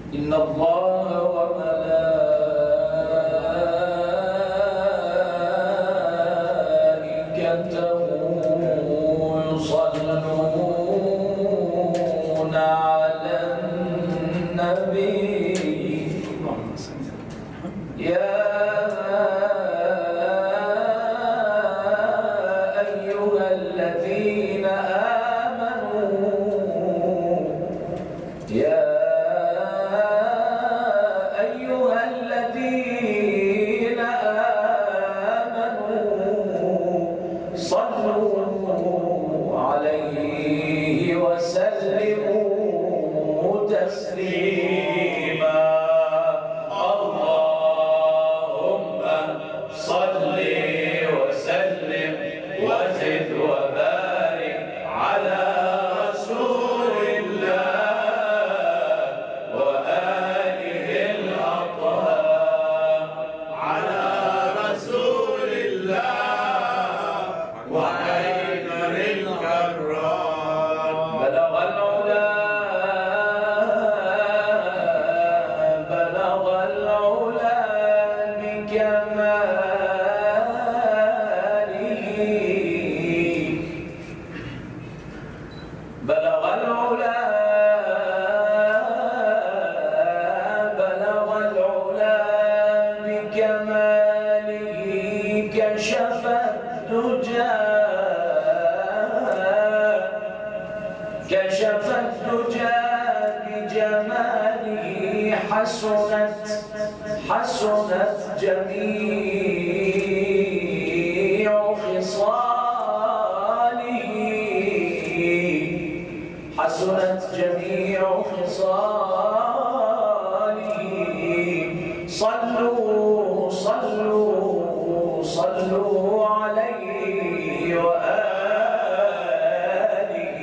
إن الله وملائكته يصلون على النبي يا أيها الذين آمنوا صلوا عليه وسلموا تسليما اللهم صل وسلم وزد وبارك على رسول الله وآله الأطهار على رسول الله وحيدر الكرار بلغ العلا بكماله بلغ العلا بكماله كشف الدجى بجماله حسنت جميع خصاله صلوا عليه وآله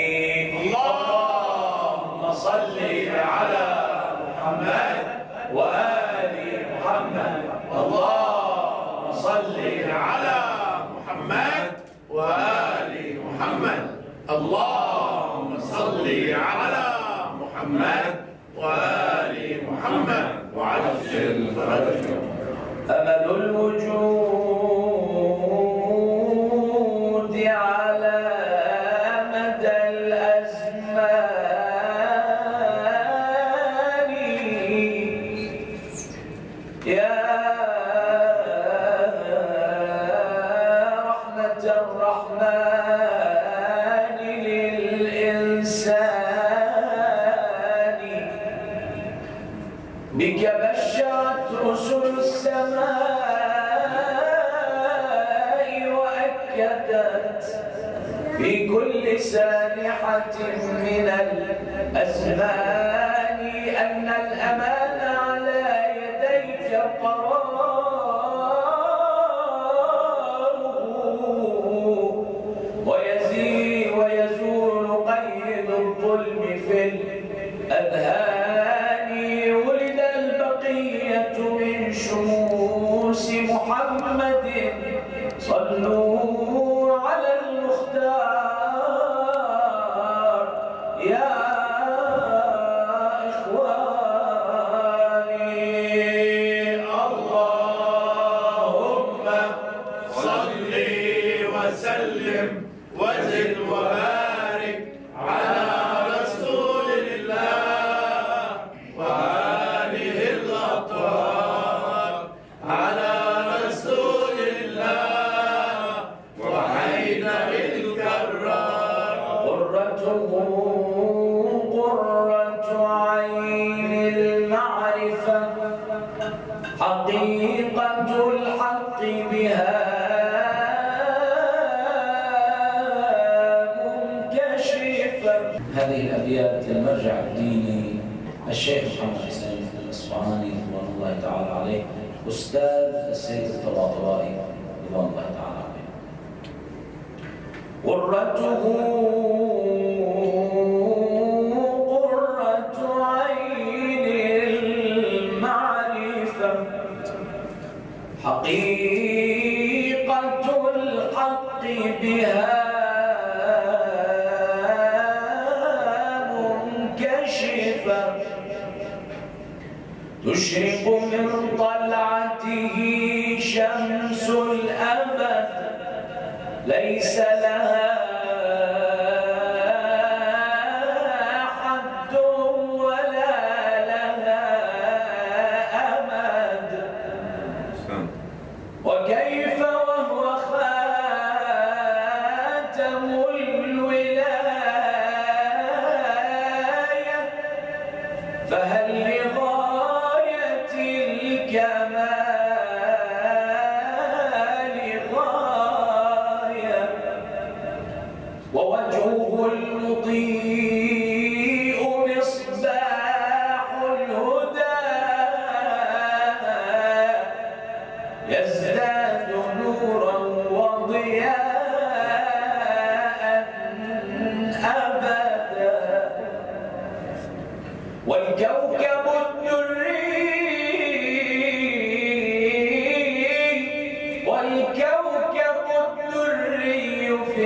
اللهم صل على محمد وآل محمد اللهم صل على محمد وآل محمد اللهم صل على محمد وآل محمد وعجل فرجهم أمل الوجود على مدى الأزمان يا رحمة الرحمن للإنسان بك بشرت رسل السماء وأكدت في كل سانحة من الأزمان أن الأمان على يديك قراره ويزول قيد الظلم في الأذهان ولد البقية من شموس محمد صلوا على المختار يا إخواني اللهم صل وسلم وزد وبارك على رسول الله وآله الأطهار على رسول الله وحيدر الكرار قرة عين المعرفة حقيقة الحق بها منكشفة. هذه الأبيات للمرجع الديني الشيخ محمد حسين الأصفهاني رضوان الله تعالى عليه أستاذ السيد الطباطبائي رضوان الله تعالى عليه. قرته قرة عين المعرفة حقيقة الحق بها منكشفة تشرق من طلعته شمس الأبد ليس لها حد ولا لها أمد. وكيف وهو خاتم الولاية فهل لغاية الكمال غاية ووجهه المضيء مصباح الهدى يزداد نورا وضياء أبدا. والكوكب الدري في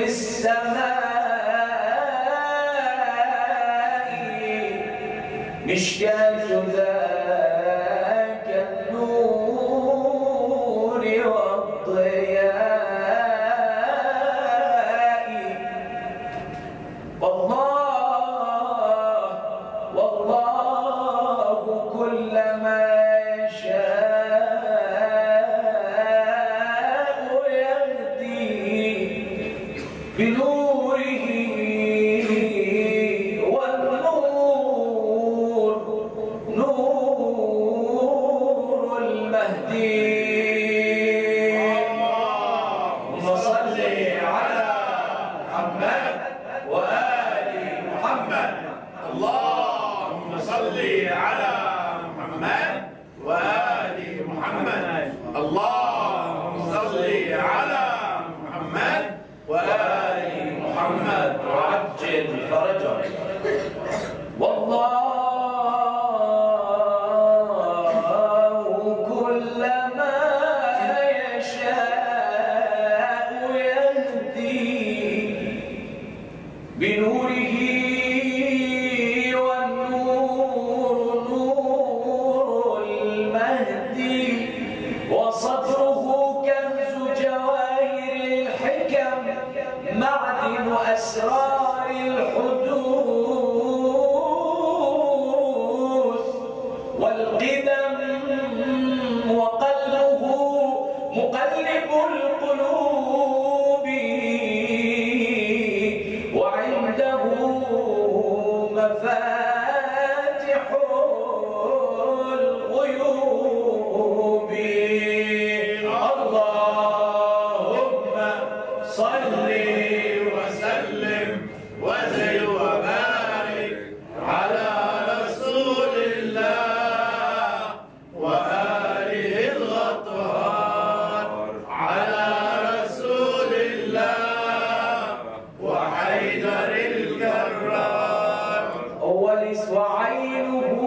السماء مشكاة ذاك النور والضياء. والله كلما يشاء يهدي بنوره والنور نور المهدي. اللهم صل على محمد وآل محمد. اللهم صل على محمد وآل محمد. اللهم صل على محمد وآل محمد وعجل فرجه. والله كلما يشاء يهدي بنوره والنور نور المهدي. وصدره كنز جواهر الحكم معدن أسرار الحدوث والقدم. وقلبه مقلب القلوب وعنده مفاتح الغيوب. اللهم صل وسلم وزد وبارك على رسول الله وآله الأطهار على رسول الله وحيدر الكرار. وعينه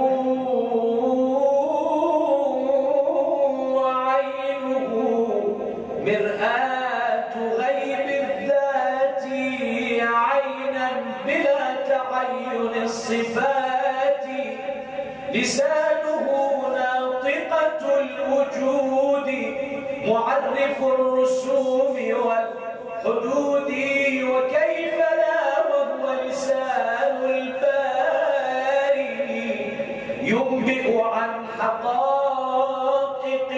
مرآة غيب الذات عينا بلا تعين الصفات. لسانه ناطقة الوجود معرف الرسوم والحدود. وكيف لا وهو لسان الباري ينبئ عن حقائق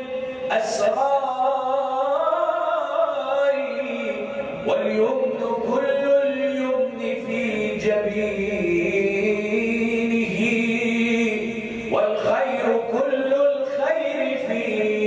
الأسرار. واليمن كل اليمن في جبينه والخير كل الخير في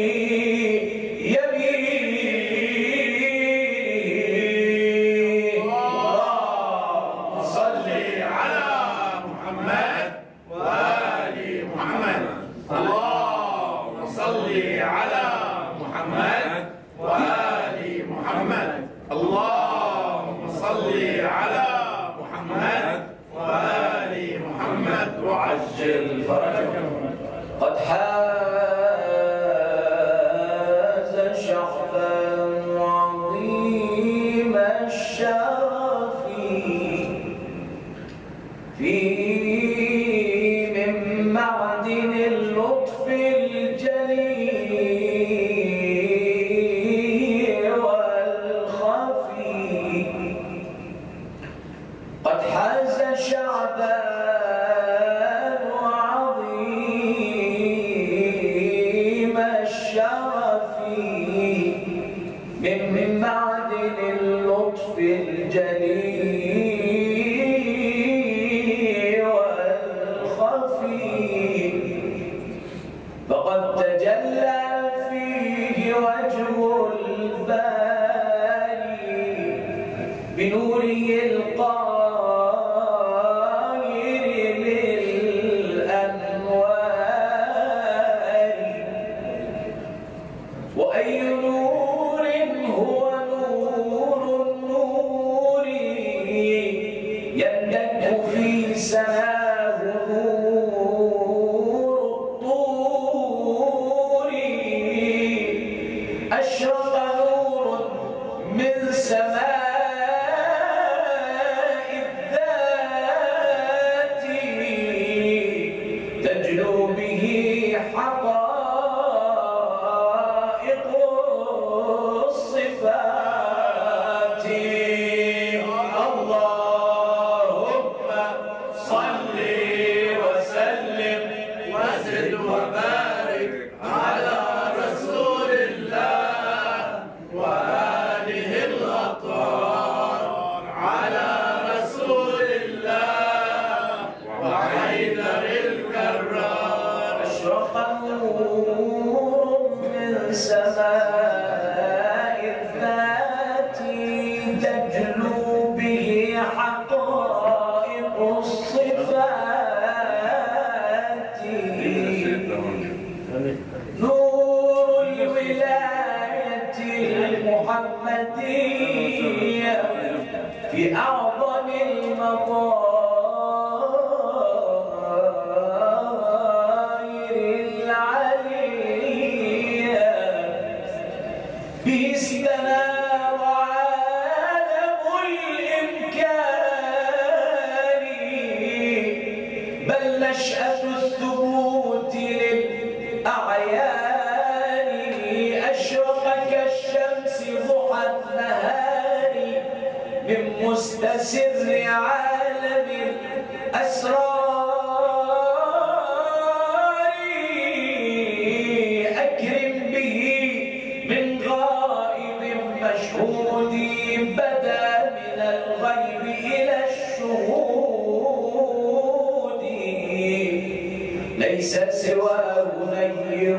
يمينه. اللهم صل على محمد وآل محمد. اللهم صل على محمد وآل محمد. اللهم صل على محمد وآل محمد وعجل فرجه. قد حاز شرفا عظيم الشرف في من معدن اللطف الشرف من معدن اللطف الجلي والخفي، فقد تجلى فيه وجه الباري بنوره القاهر للأنوار. وأي نور هو نور النور يندك في سماه نور الطور. أشرق نور من سماء الذات تجلو به حقائق الصفات. اللهم صل وسلم وزد وبارك على رسول الله وآله الأطهار، على رسول الله وحيدر الكرار. أشرق نور من سماء الذات تجلو به حقائق الصفات. نور الولاية المحمدية في أعظم المظاهر العلية، به استنار عالم الإمكان، بل نشأة الثبوت للأعيان. أشرق كالشمس ضحى النهار من مستسر عالم الأسرار. أكرم به من غائب مشهود بدا من الغيب إلى الشهود. ليس سواه نير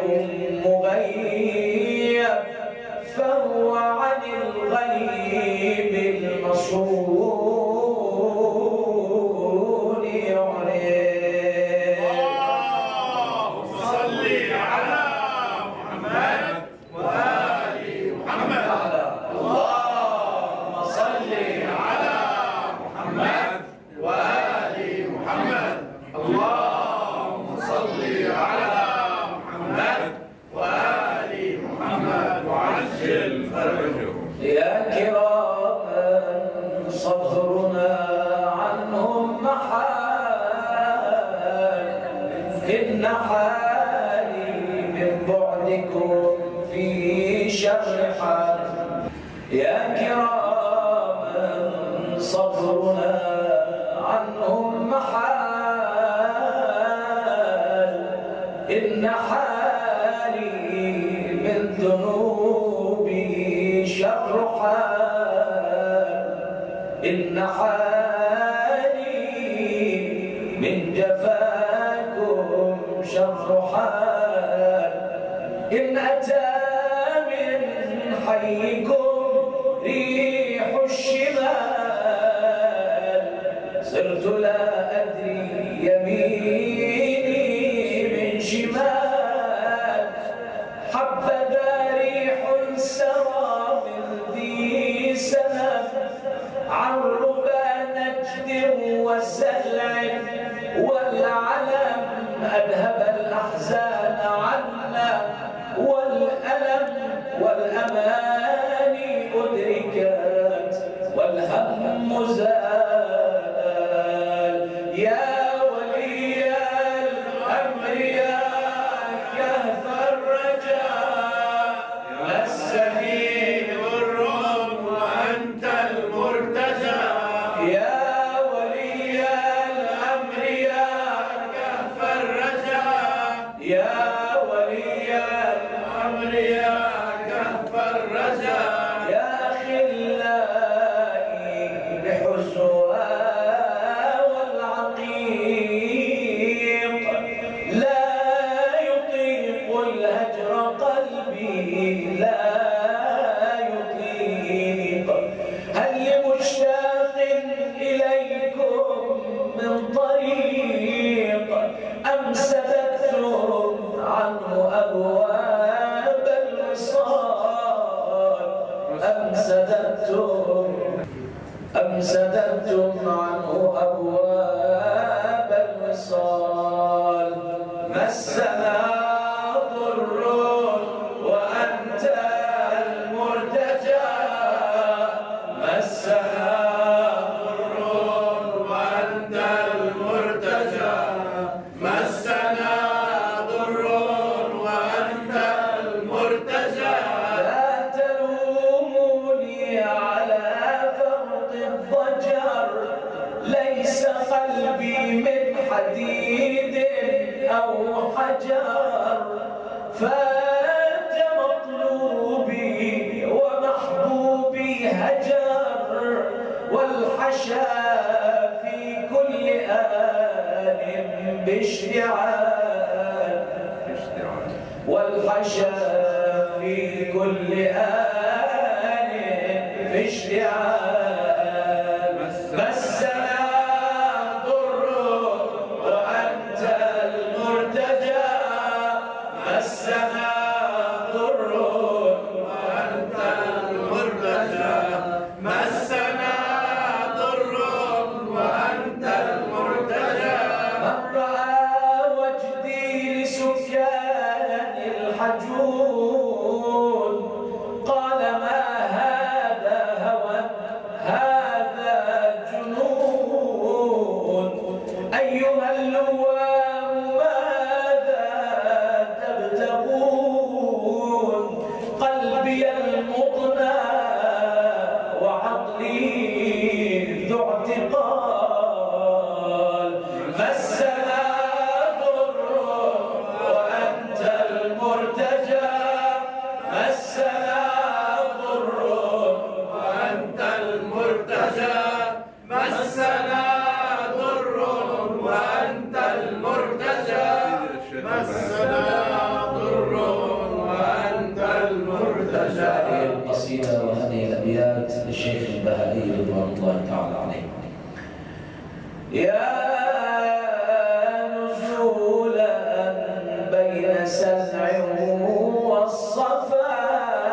مغيب، فهو عن الغيب المصون يعرف. اللهم صل على محمد وآل محمد. اللهم صل على محمد وآل محمد. اللهم صل على محمد وآل محمد وعجل فرجهم. يا كراما صبرنا عنهم محال، إن حالي من بعدكم في شر حال. يا كراما صبرنا عنهم محال، إن حالي من ذنوبي شر حال. إن حالي من جفاكم شر حال. إن أتى من حيكم ريح الشمال، صرت لا أدري يميني من شمال. حبذا ريح سرى من ذي سنة عن ربى نجد وسلع والعلم، أذهب الأحزان عنا والألم والأماني أدركت والهم زال. يا ولي الأمر يا كهف الرجاء، مسني الرعب وأنت المرتجى. يا ولي الأمر يا كهف الرجاء، يا ولي الأمر أم سددتم عنه أبواب الوصال أم سددتم عنه أبواب الوصال مسنا ضر وأنت المرتجى مسنا ضر وأنت المرتجى مسنا ضر وأنت المرتجى لا تلوموني على فرط الضجر ليس قلبي من حديد أو حجر فات مطلوبي ومحبوبي هجر والحشا في كل آن باشتعال والحشا في كل آن باشتعال مسنا ضر وأنت المرتجى مسنا ضر وأنت المرتجى مسنا ضر وأنت المرتجى من رأى وجدي لسكان الحجون قال ما هذا هوى هذا جنون أيها اللوام ماذا تبتغون قلبي المضنى وعقلي ذو اعتقال مسنا ضر وأنت المرتجى مسنا ضر وأنت المرتجى مسنا ضر وأنت المرتجى مسنا ضر وأنت المرتجى. هذه القصيدة وهذه الأبيات للشيخ البهائي رضوان الله تعالى عليه. يا نزولا بين سلع والصفا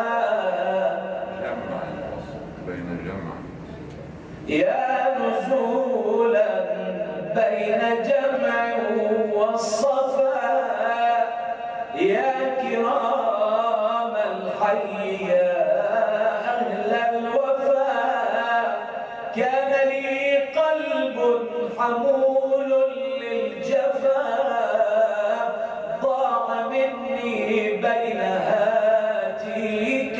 يا نزولا بين جمع والصفا يا كرام الحي يا أهل الوفا كان لي قلب حمول للجفا ضاع مني بين هاتيك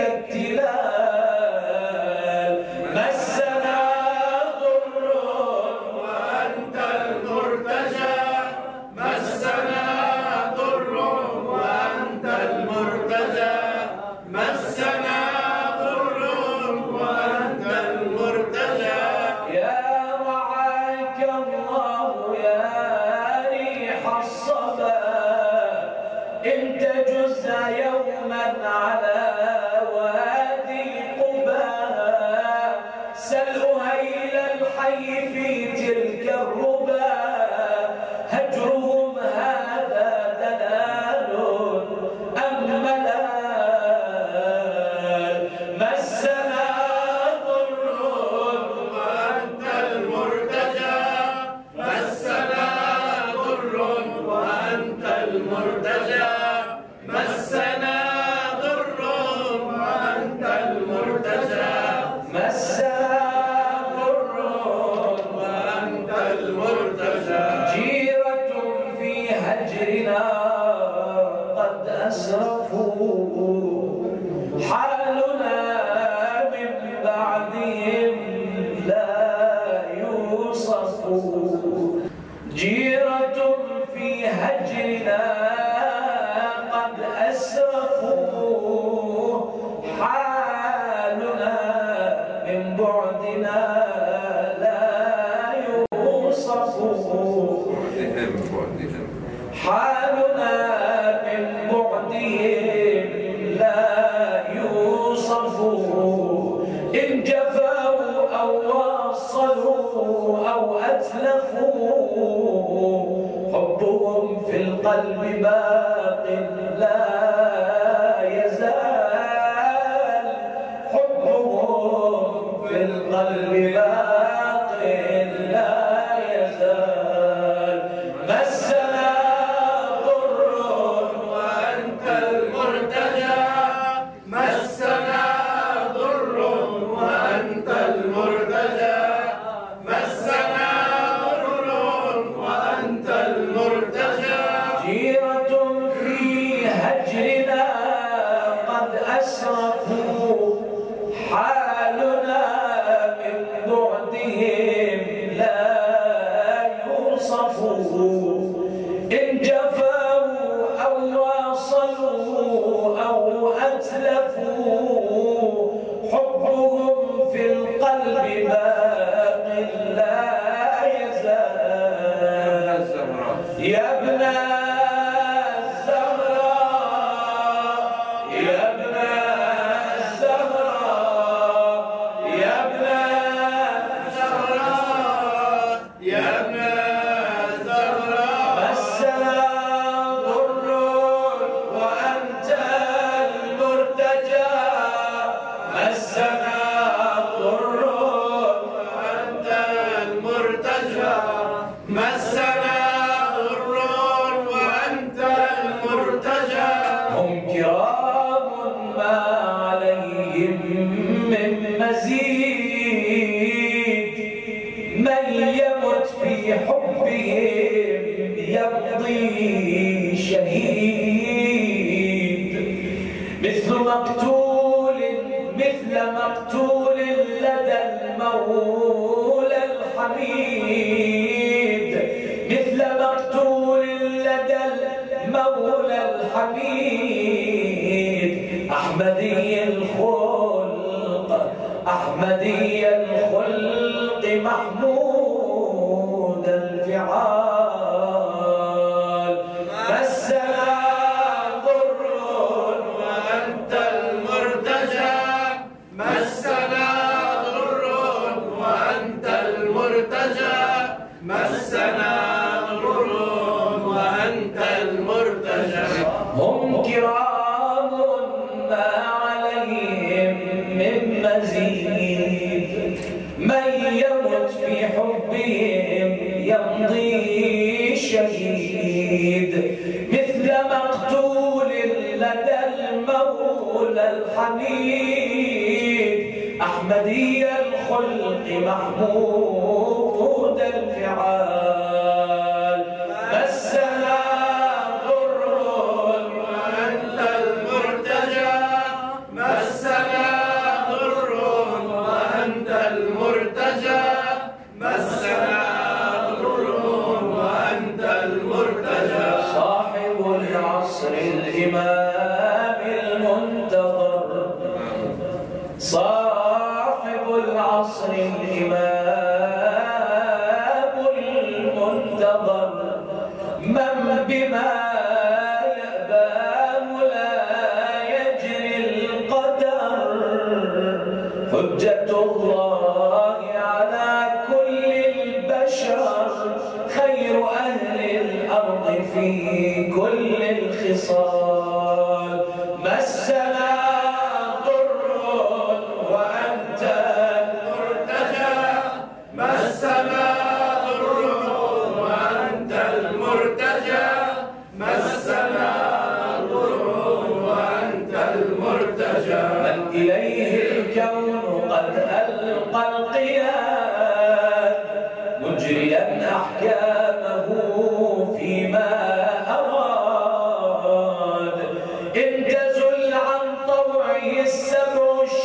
التلال مسنا ضر وأنت المرتجى مسنا ضر وأنت المرتجى مسنا ضر وأنت المرتجى يا رعاك الله يا ريح الصبا إن تجز يوما على وادي قبا سل أهيل الحي في تلك الربا هجرهم هذا دلال أم ملال مسنا ضر وأنت المرتجى مسنا ضر وأنت المرتجى مسنا ضر وأنت المرتجى مسنا ضر وأنت المرتجى جيرة في هجرنا قد أسرفوا حالنا من بعدهم لا يوصف جيرة في هجرنا قد أسرفوا حالنا من بعدنا لا يوصف حالنا من بعدهم لا يوصف إن جفوا أو وصلوا أو أتلفوا حبهم في القلب باق لا يزال، حبهم في القلب باق لا يزال. مسنا ضر وأنت المرتجى، مسنا ضر وأنت المرتجى، مسنا ضر وأنت المرتجى. جيرة في هجرنا قد أسرفوا، حالنا من بعدهم لا يوصف. إن جفوا أو واصلوا أو أتلفوا، حبهم في القلب باق لا يزال. يا ابن الزهراء، يا ابن الزهراء، يا ابن الزهراء، يا ابن الزهراء، مسنا ضر وأنت المرتجى، مسنا ضر وأنت المرتجى، مسنا ضر وأنت المرتجى. هم كرام ما عليهم من مزيد، من يمت في حبهم يمضي شهيد. مثل مقتول لدى المولى الحميد، مثل مقتول لدى المولى الحميد. أحمدي الخلق، أحمدي الخلق، محمود الفعال. مسنا ضر وأنت المرتجى، مسنا ضر وأنت المرتجى، مسنا ضر وأنت المرتجى. هم كرام ما عليهم من مزيد، من يمت في حبهم يمضي شهيد. مثل مقتول لدى المولى الحميد، أحمدي الخلق، محمود الفعال. مسنا ضر وأنت المرتجى، مسنا ضر وأنت المرتجى، مسنا ضر وأنت المرتجى. صاحب العصر الإمام المنتظر، صاحب العصر الإمام المنتظر، من بما يأباه لا يجري القدر. حجة الله على كل البشر، خير أهل الأرض في كل الخصال. مسنا ضر وأنت المرتجى، مسنا ضر وأنت المرتجى، مسنا ضر وأنت المرتجى. من إليه الكون قد ألقى القياد، مجريا أحكامه فيما أراد. إن تزل عن طوعه السبع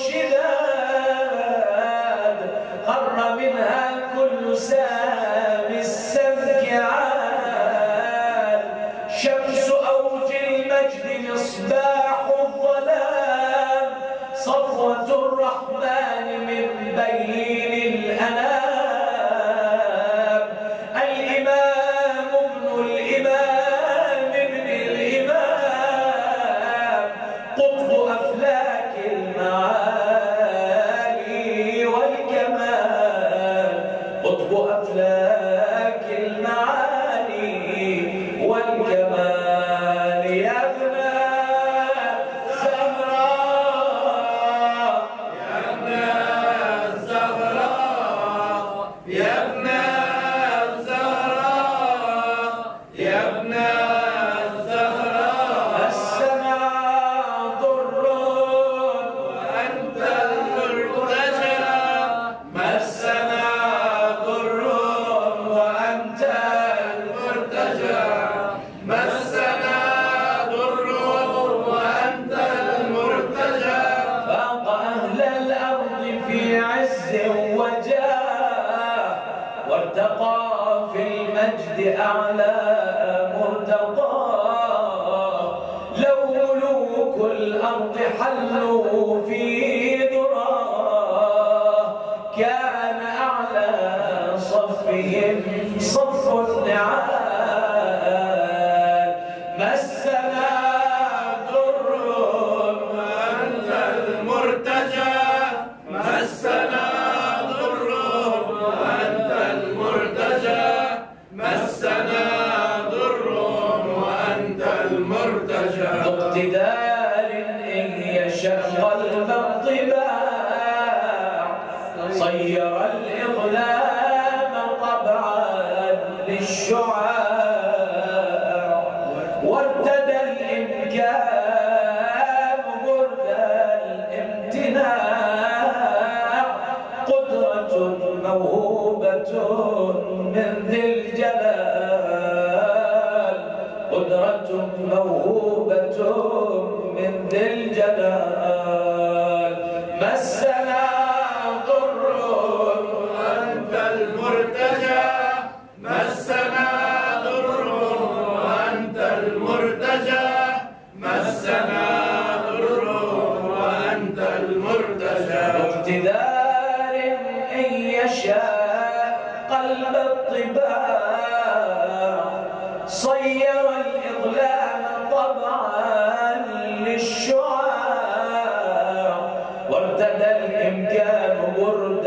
الشداد، خر منها كل سام السمك عاد. شمس أوج المجد مصباح الظلام، صفوة الرحمن من بين الأنام. الإمام ابن الإمام ابن الإمام، قطب أفلاك المعالي والكمال، قطب أفلاك المعالي والكمال. المجد أعلى مرتقى. لو ملوك الأرض حلوا في ذراه كان أعلى صفهم صف النعال. مسنا ضر وأنت المرتجى، مسنا ضر وأنت المرتجى، مسنا ضر وأنت المرتجى. باقتدار إن يشأ قلب الطباع صير الإظلام طبعا للشعاع. وارتدى الإمكان برد الامتناع. قدرة موهوبة من ذي الجلال، قدرة موهوبة من ذي الجلال. مسنا ضر وأنت المرتجى، مسنا ضر وأنت المرتجى، مسنا ضر وأنت المرتجى. باقتدار إن يشاء قلب الطباع صير الإظلام طبعا للشعاع. وارتدى الإمكان برد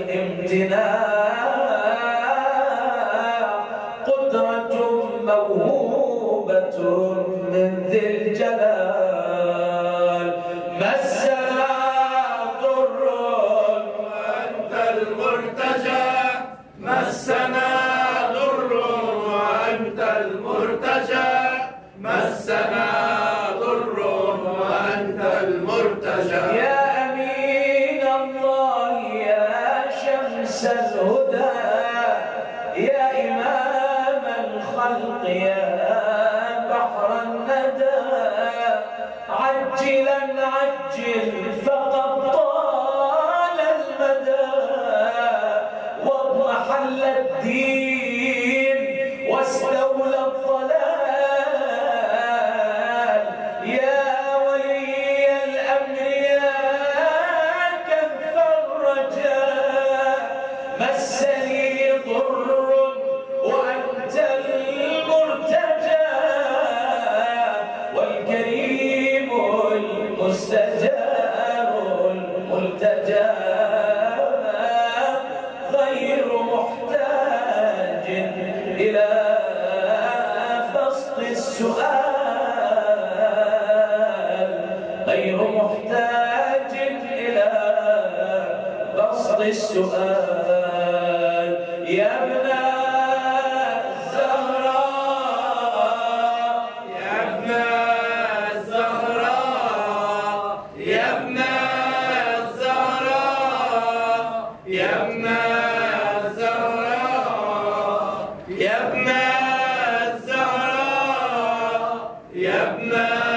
الامتناع. قدرة موهوبة من ذي الجلال. مسنا ضر وأنت المرتجى، مسنا ضر وأنت المرتجى، مسنا ضر وأنت المرتجى. يا أمين الله يا شمس الهدى يا إمام الخلق يا بحر الندى. عجلا عجل فقد طال المدى واضمحل الدين واستولى الضلال. يا ولي الأمر يا كف الرجاء. مسني ضر وأنت المرتجى والكريم المستجاب الملتجى. غير محتاج إلى بسط السؤال، غير محتاج إلى بسط السؤال. يا ابن الزهراء، يا ابن الزهراء، يا ابن الزهراء، يا ابن الزهراء، يا ابن الزهراء، يا ابن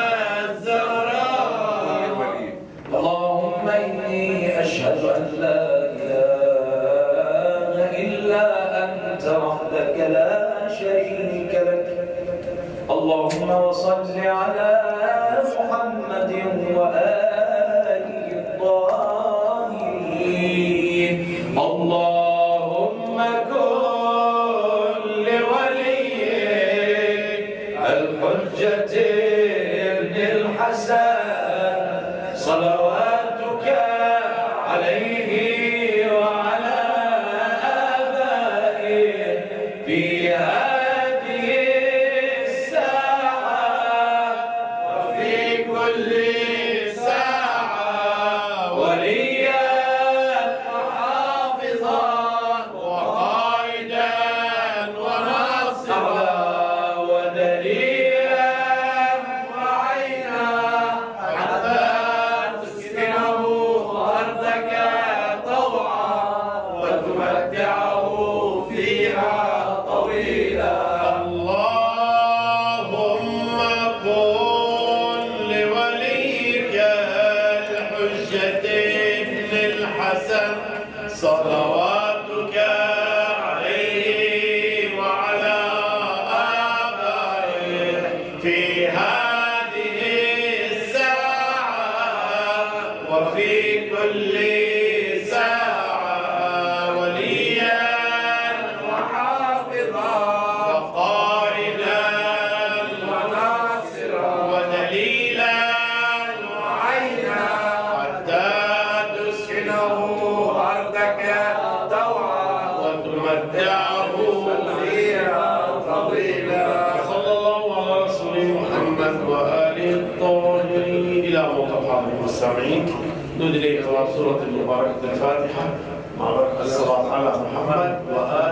الزهراء. اللهم إني أشهد أن لا إله إلا أنت وحدك لا شريك لك. اللهم وصل على محمد وآله الطاهرين. اللهم كن لوليك الحجة ابن الحسن صلواتك عليه وعلى آبائه في هذه الساعة وفي كل ساعة وليا وحافظا وقائدا وناصرا ودليلا وعينا في هذه الساعة وفي كل ساعة وليا وحافظا وقائدا وناصرا ودليلا وعينا حتى تسكنه أرضك طوعا وتمتعه فيها طويلا. صلى الله على رسول محمد وآله الطاهرين. إلى منتقى المستمعين ندري قراءة سورة المباركة الفاتحة مع بركة الصلاة على محمد وآله